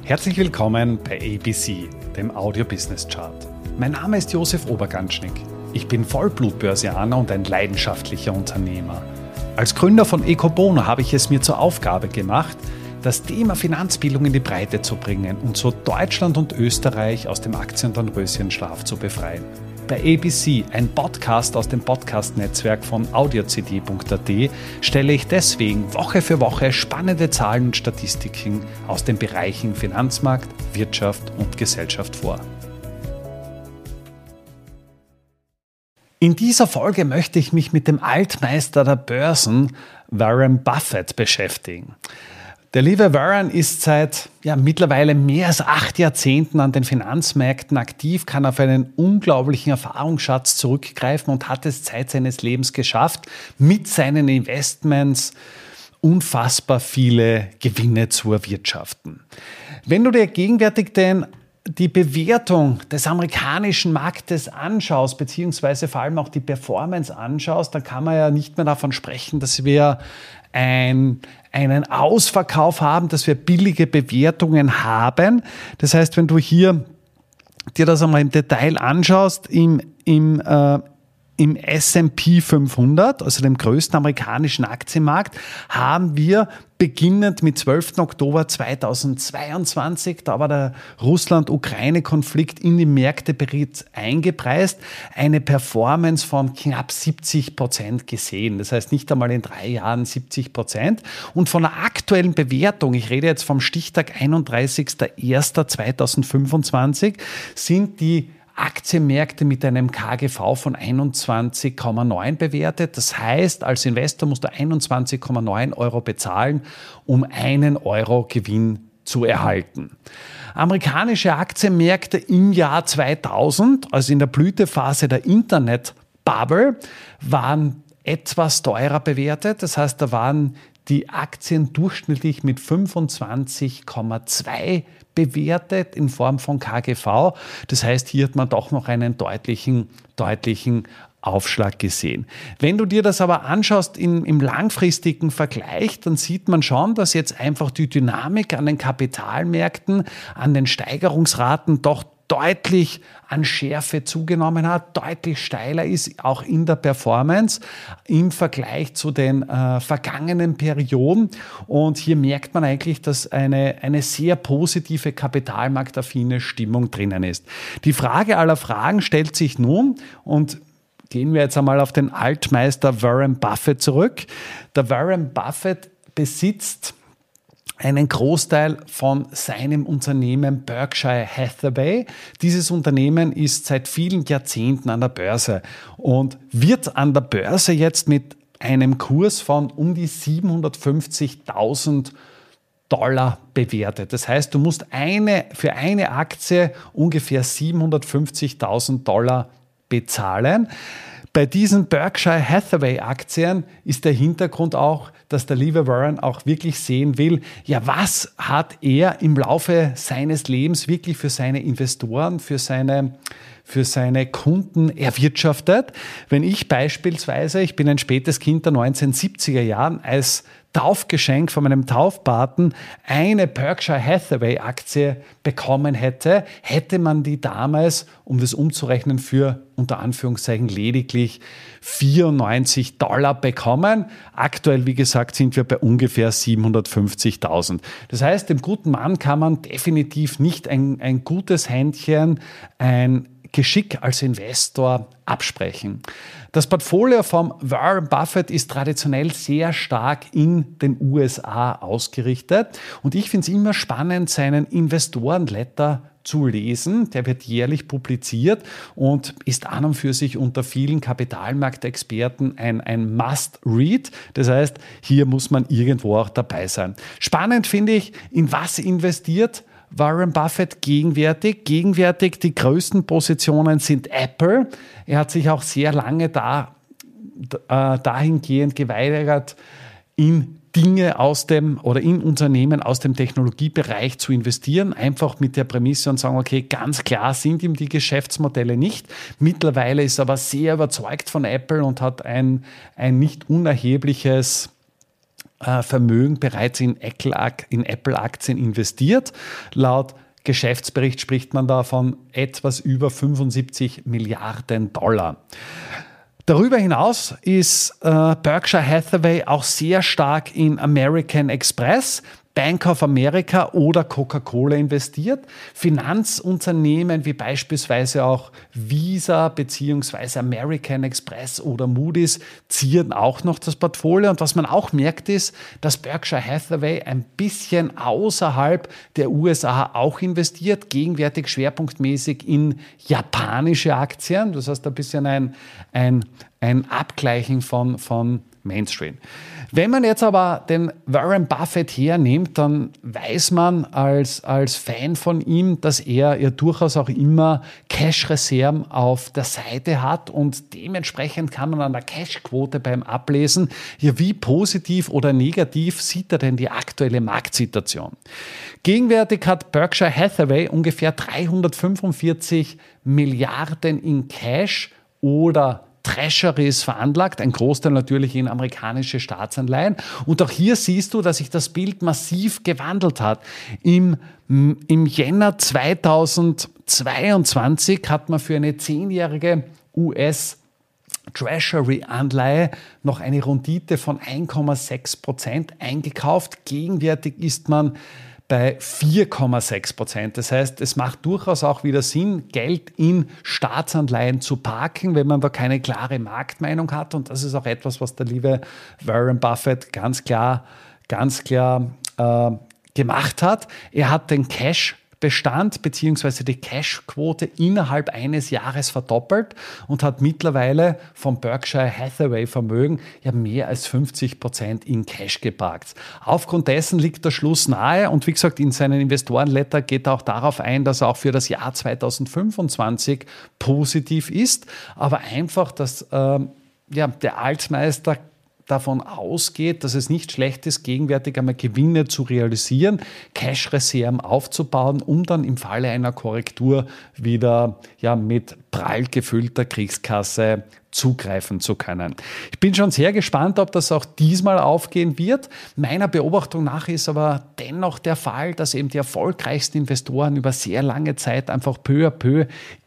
Herzlich willkommen bei ABC, dem Audio Business Chart. Mein Name ist Josef Oberganschnick. Ich bin Vollblutbörsianer und ein leidenschaftlicher Unternehmer. Als Gründer von Ecobono habe ich es mir zur Aufgabe gemacht, das Thema Finanzbildung in die Breite zu bringen und so Deutschland und Österreich aus dem Aktien- und Dornröschenschlaf zu befreien. Bei ABC, ein Podcast aus dem Podcast-Netzwerk von audiocd.at, stelle ich deswegen Woche für Woche spannende Zahlen und Statistiken aus den Bereichen Finanzmarkt, Wirtschaft und Gesellschaft vor. In dieser Folge möchte ich mich mit dem Altmeister der Börsen, Warren Buffett, beschäftigen. Der liebe Warren ist seit mittlerweile mehr als 8 Jahrzehnten an den Finanzmärkten aktiv, kann auf einen unglaublichen Erfahrungsschatz zurückgreifen und hat es Zeit seines Lebens geschafft, mit seinen Investments unfassbar viele Gewinne zu erwirtschaften. Wenn du dir gegenwärtig die Bewertung des amerikanischen Marktes anschaust, beziehungsweise vor allem auch die Performance anschaust, dann kann man ja nicht mehr davon sprechen, dass wir einen Ausverkauf haben, dass wir billige Bewertungen haben. Das heißt, wenn du hier dir das einmal im Detail anschaust, im S&P 500, also dem größten amerikanischen Aktienmarkt, haben wir beginnend mit 12. Oktober 2022, da war der Russland-Ukraine-Konflikt in die Märkte bereits eingepreist, eine Performance von knapp 70% gesehen. Das heißt nicht einmal in 3 Jahren 70%. Und von der aktuellen Bewertung, ich rede jetzt vom Stichtag 31.01.2025, sind die Aktienmärkte mit einem KGV von 21,9 bewertet. Das heißt, als Investor musst du 21,9 Euro bezahlen, um 1 Euro Gewinn zu erhalten. Amerikanische Aktienmärkte im Jahr 2000, also in der Blütephase der Internet-Bubble, waren etwas teurer bewertet. Das heißt, da waren die Aktien durchschnittlich mit 25,2 bewertet in Form von KGV. Das heißt, hier hat man doch noch einen deutlichen Aufschlag gesehen. Wenn du dir das aber anschaust im langfristigen Vergleich, dann sieht man schon, dass jetzt einfach die Dynamik an den Kapitalmärkten, an den Steigerungsraten doch deutlich an Schärfe zugenommen hat, deutlich steiler ist, auch in der Performance im Vergleich zu den vergangenen Perioden. Und hier merkt man eigentlich, dass eine sehr positive kapitalmarktaffine Stimmung drinnen ist. Die Frage aller Fragen stellt sich nun, und gehen wir jetzt einmal auf den Altmeister Warren Buffett zurück. Der Warren Buffett besitzt einen Großteil von seinem Unternehmen Berkshire Hathaway. Dieses Unternehmen ist seit vielen Jahrzehnten an der Börse und wird an der Börse jetzt mit einem Kurs von um die 750.000 Dollar bewertet. Das heißt, du musst für eine Aktie ungefähr 750.000 Dollar bezahlen. Bei diesen Berkshire Hathaway Aktien ist der Hintergrund auch, dass der liebe Warren auch wirklich sehen will, was hat er im Laufe seines Lebens wirklich für seine Investoren, für seine Kunden erwirtschaftet. Wenn ich beispielsweise, ich bin ein spätes Kind der 1970er Jahren, als Taufgeschenk von meinem Taufpaten eine Berkshire Hathaway Aktie bekommen hätte, hätte man die damals, um das umzurechnen, für unter Anführungszeichen lediglich 94 Dollar bekommen. Aktuell, wie gesagt, sind wir bei ungefähr 750.000. Das heißt, dem guten Mann kann man definitiv nicht ein gutes Händchen, ein Geschick als Investor absprechen. Das Portfolio vom Warren Buffett ist traditionell sehr stark in den USA ausgerichtet und ich finde es immer spannend, seinen Investorenletter zu lesen. Der wird jährlich publiziert und ist an und für sich unter vielen Kapitalmarktexperten ein Must-Read. Das heißt, hier muss man irgendwo auch dabei sein. Spannend finde ich, in was investiert Warren Buffett gegenwärtig. Gegenwärtig die größten Positionen sind Apple. Er hat sich auch sehr lange dahingehend geweigert, in Dinge in Unternehmen aus dem Technologiebereich zu investieren, einfach mit der Prämisse und sagen, okay, ganz klar sind ihm die Geschäftsmodelle nicht. Mittlerweile ist er aber sehr überzeugt von Apple und hat ein nicht unerhebliches Vermögen bereits in Apple-Aktien investiert. Laut Geschäftsbericht spricht man da von etwas über 75 Milliarden $. Darüber hinaus ist Berkshire Hathaway auch sehr stark in American Express, Bank of America oder Coca-Cola investiert. Finanzunternehmen wie beispielsweise auch Visa bzw. American Express oder Moody's zieren auch noch das Portfolio. Und was man auch merkt ist, dass Berkshire Hathaway ein bisschen außerhalb der USA auch investiert, gegenwärtig schwerpunktmäßig in japanische Aktien. Das heißt ein bisschen ein Abgleichen von Mainstream. Wenn man jetzt aber den Warren Buffett hernimmt, dann weiß man als Fan von ihm, dass er ja durchaus auch immer Cash-Reserven auf der Seite hat und dementsprechend kann man an der Cash-Quote beim Ablesen, ja, wie positiv oder negativ sieht er denn die aktuelle Marktsituation. Gegenwärtig hat Berkshire Hathaway ungefähr 345 Milliarden in Cash oder Treasuries veranlagt, ein Großteil natürlich in amerikanische Staatsanleihen. Und auch hier siehst du, dass sich das Bild massiv gewandelt hat. Im Jänner 2022 hat man für eine 10-jährige US-Treasury-Anleihe noch eine Rendite von 1,6% eingekauft. Gegenwärtig ist man bei 4,6%. Das heißt, es macht durchaus auch wieder Sinn, Geld in Staatsanleihen zu parken, wenn man da keine klare Marktmeinung hat. Und das ist auch etwas, was der liebe Warren Buffett ganz klar gemacht hat. Er hat den Cash-Bestand bzw. die Cash-Quote innerhalb eines Jahres verdoppelt und hat mittlerweile vom Berkshire Hathaway Vermögen ja mehr als 50% in Cash geparkt. Aufgrund dessen liegt der Schluss nahe und wie gesagt, in seinen Investorenletter geht er auch darauf ein, dass er auch für das Jahr 2025 positiv ist, aber einfach, dass der Altmeister davon ausgeht, dass es nicht schlecht ist, gegenwärtig einmal Gewinne zu realisieren, Cash-Reserven aufzubauen, um dann im Falle einer Korrektur wieder mit prall gefüllter Kriegskasse zugreifen zu können. Ich bin schon sehr gespannt, ob das auch diesmal aufgehen wird. Meiner Beobachtung nach ist aber dennoch der Fall, dass eben die erfolgreichsten Investoren über sehr lange Zeit einfach peu à peu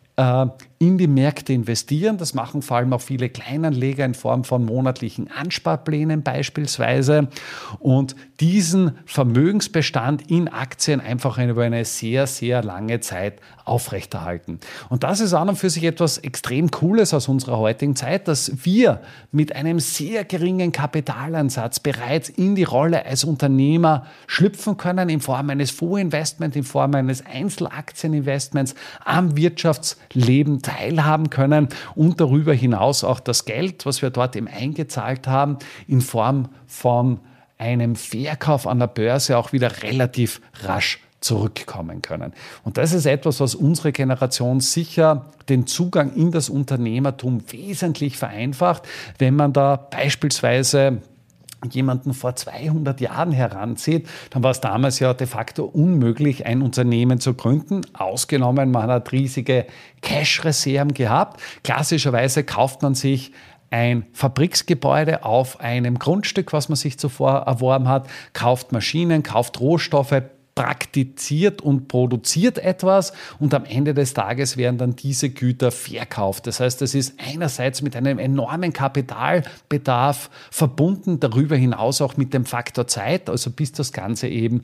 in die Märkte investieren. Das machen vor allem auch viele Kleinanleger in Form von monatlichen Ansparplänen beispielsweise und diesen Vermögensbestand in Aktien einfach über eine sehr, sehr lange Zeit aufrechterhalten. Und das ist an und für sich etwas extrem Cooles aus unserer heutigen Zeit, dass wir mit einem sehr geringen Kapitaleinsatz bereits in die Rolle als Unternehmer schlüpfen können, in Form eines Fondsinvestments, in Form eines Einzelaktieninvestments am Wirtschaftsleben teilhaben können und darüber hinaus auch das Geld, was wir dort eben eingezahlt haben, in Form von einem Verkauf an der Börse auch wieder relativ rasch zurückkommen können. Und das ist etwas, was unsere Generation sicher den Zugang in das Unternehmertum wesentlich vereinfacht, wenn man da beispielsweise jemanden vor 200 Jahren heranzieht, dann war es damals ja de facto unmöglich, ein Unternehmen zu gründen, ausgenommen, man hat riesige Cash-Reserven gehabt. Klassischerweise kauft man sich ein Fabriksgebäude auf einem Grundstück, was man sich zuvor erworben hat, kauft Maschinen, kauft Rohstoffe, praktiziert und produziert etwas und am Ende des Tages werden dann diese Güter verkauft. Das heißt, es ist einerseits mit einem enormen Kapitalbedarf verbunden, darüber hinaus auch mit dem Faktor Zeit, also bis das Ganze eben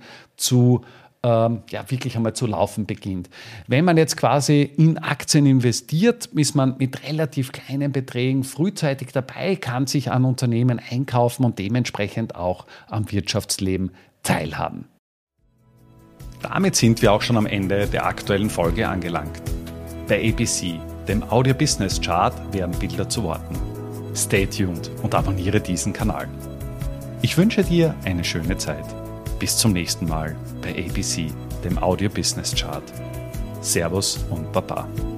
wirklich einmal zu laufen beginnt. Wenn man jetzt quasi in Aktien investiert, ist man mit relativ kleinen Beträgen frühzeitig dabei, kann sich an Unternehmen einkaufen und dementsprechend auch am Wirtschaftsleben teilhaben. Damit sind wir auch schon am Ende der aktuellen Folge angelangt. Bei ABC, dem Audio Business Chart, werden Bilder zu Worten. Stay tuned und abonniere diesen Kanal. Ich wünsche dir eine schöne Zeit. Bis zum nächsten Mal bei ABC, dem Audio Business Chart. Servus und Baba.